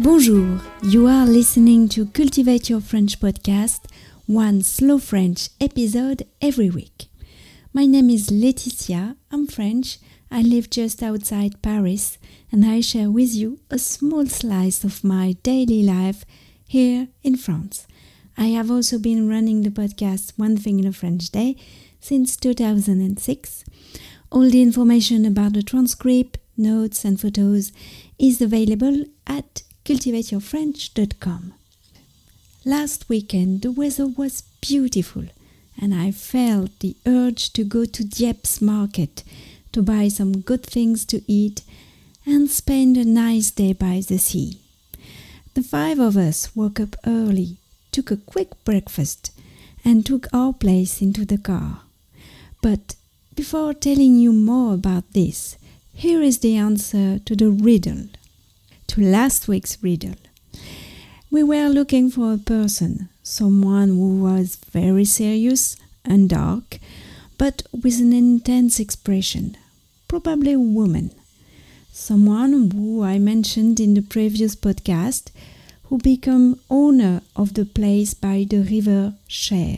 Bonjour, you are listening to Cultivate Your French podcast, one slow French episode every week. My name is Laetitia, I'm French, I live just outside Paris, and I share with you a small slice of my daily life here in France. I have also been running the podcast One Thing in a French Day since 2006. All the information about the transcript, notes and photos is available at cultivateyourfrench.com. Last weekend the weather was beautiful and I felt the urge to go to Dieppe market to buy some good things to eat and spend a nice day by the sea. The 5 of us woke up early, took a quick breakfast and took our place into the car. But before telling you more about this, here is the answer to the riddle. To last week's riddle. We were looking for a person, someone who was very serious and dark, but with an intense expression, probably a woman. Someone who I mentioned in the previous podcast, who became owner of the place by the river Cher.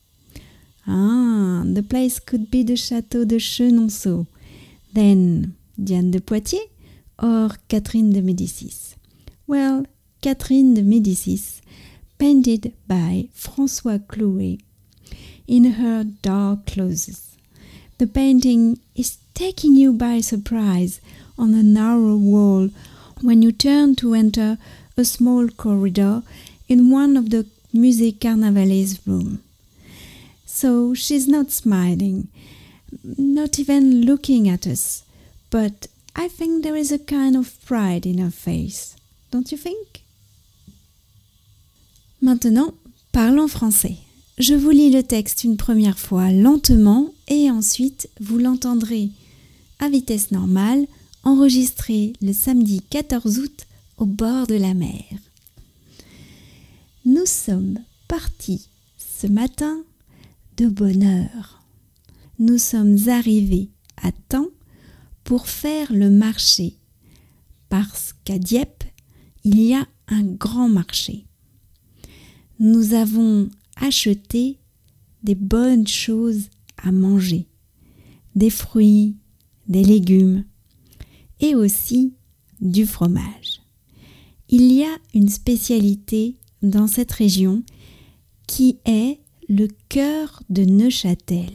The place could be the Château de Chenonceau. Then Diane de Poitiers or Catherine de Médicis? Well, Catherine de Médicis, painted by François Clouet in her dark clothes. The painting is taking you by surprise on a narrow wall when you turn to enter a small corridor in one of the Musée Carnavalet's room. So she's not smiling, not even looking at us, but I think there is a kind of pride in her face, don't you think? Maintenant, parlons français. Je vous lis le texte une première fois lentement et ensuite vous l'entendrez à vitesse normale, enregistré le samedi 14 août au bord de la mer. Nous sommes partis ce matin de bonne heure. Nous sommes arrivés à temps pour faire le marché, parce qu'à Dieppe, il y a un grand marché. Nous avons acheté des bonnes choses à manger, des fruits, des légumes et aussi du fromage. Il y a une spécialité dans cette région qui est le cœur de Neuchâtel,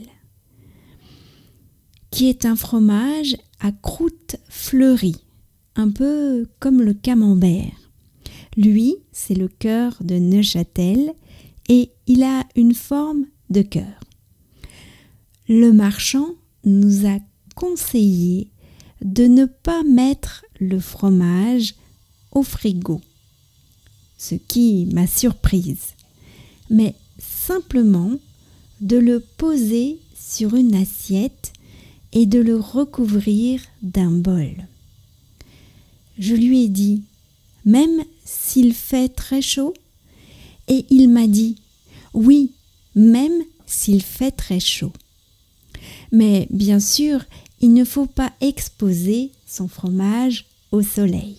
qui est un fromage à croûte fleurie, un peu comme le camembert. Lui, c'est le cœur de Neuchâtel et il a une forme de cœur. Le marchand nous a conseillé de ne pas mettre le fromage au frigo, ce qui m'a surprise, mais simplement de le poser sur une assiette et de le recouvrir d'un bol. Je lui ai dit, même s'il fait très chaud? Et il m'a dit, oui, même s'il fait très chaud. Mais bien sûr, il ne faut pas exposer son fromage au soleil.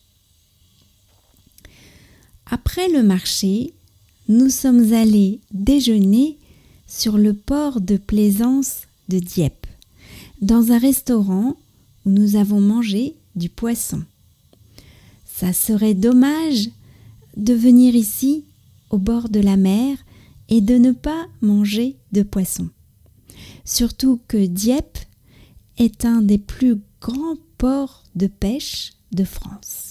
Après le marché, nous sommes allés déjeuner sur le port de plaisance de Dieppe, dans un restaurant où nous avons mangé du poisson. Ça serait dommage de venir ici, au bord de la mer, et de ne pas manger de poisson. Surtout que Dieppe est un des plus grands ports de pêche de France.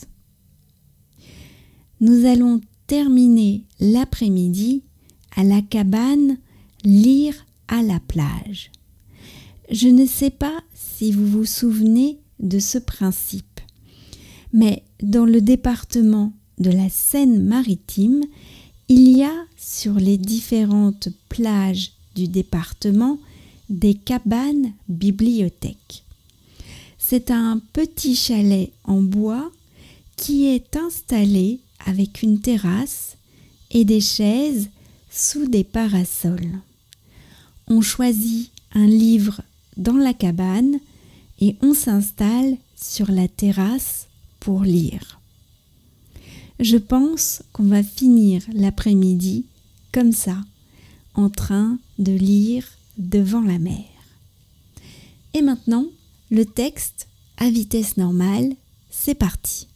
Nous allons terminer l'après-midi à la cabane lire à la plage. Je ne sais pas si vous vous souvenez de ce principe, mais dans le département de la Seine-Maritime, il y a sur les différentes plages du département des cabanes bibliothèques. C'est un petit chalet en bois qui est installé avec une terrasse et des chaises sous des parasols. On choisit un livre dans la cabane et on s'installe sur la terrasse pour lire. Je pense qu'on va finir l'après-midi comme ça, en train de lire devant la mer. Et maintenant, le texte à vitesse normale, c'est parti.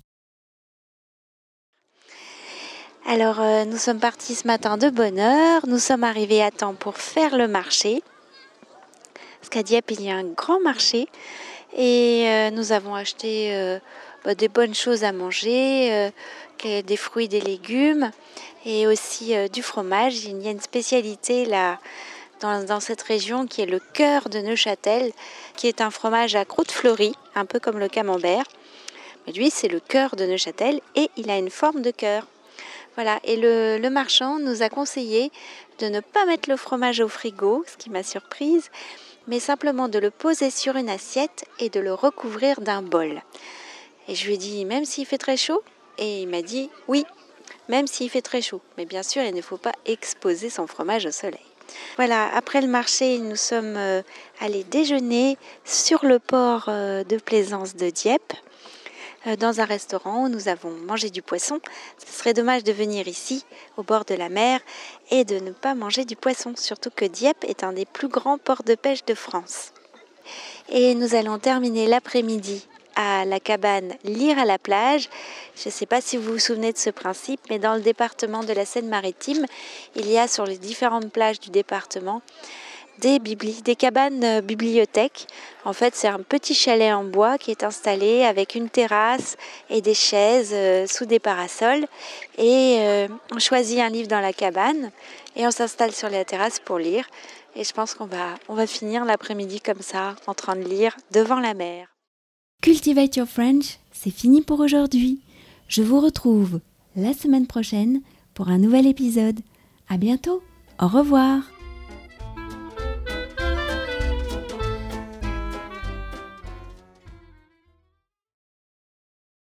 Alors, nous sommes partis ce matin de bonne heure. Nous sommes arrivés à temps pour faire le marché. Parce qu'à Dieppe, il y a un grand marché. Et nous avons acheté des bonnes choses à manger, des fruits, des légumes et aussi du fromage. Il y a une spécialité là dans cette région qui est le cœur de Neuchâtel, qui est un fromage à croûte fleurie, un peu comme le camembert. Mais lui, c'est le cœur de Neuchâtel et il a une forme de cœur. Voilà, et le marchand nous a conseillé de ne pas mettre le fromage au frigo, ce qui m'a surprise, mais simplement de le poser sur une assiette et de le recouvrir d'un bol. Et je lui ai dit, même s'il fait très chaud ? Et il m'a dit, oui, même s'il fait très chaud. Mais bien sûr, il ne faut pas exposer son fromage au soleil. Voilà, après le marché, nous sommes allés déjeuner sur le port de Plaisance de Dieppe, dans un restaurant où nous avons mangé du poisson. Ce serait dommage de venir ici, au bord de la mer, et de ne pas manger du poisson, surtout que Dieppe est un des plus grands ports de pêche de France. Et nous allons terminer l'après-midi à la cabane Lire à la plage. Je ne sais pas si vous vous souvenez de ce principe, mais dans le département de la Seine-Maritime, il y a sur les différentes plages du département des cabanes bibliothèques. En fait, c'est un petit chalet en bois qui est installé avec une terrasse et des chaises sous des parasols. Et on choisit un livre dans la cabane et on s'installe sur la terrasse pour lire. Et je pense qu'on va finir l'après-midi comme ça, en train de lire devant la mer. Cultivate Your French, c'est fini pour aujourd'hui. Je vous retrouve la semaine prochaine pour un nouvel épisode. À bientôt. Au revoir.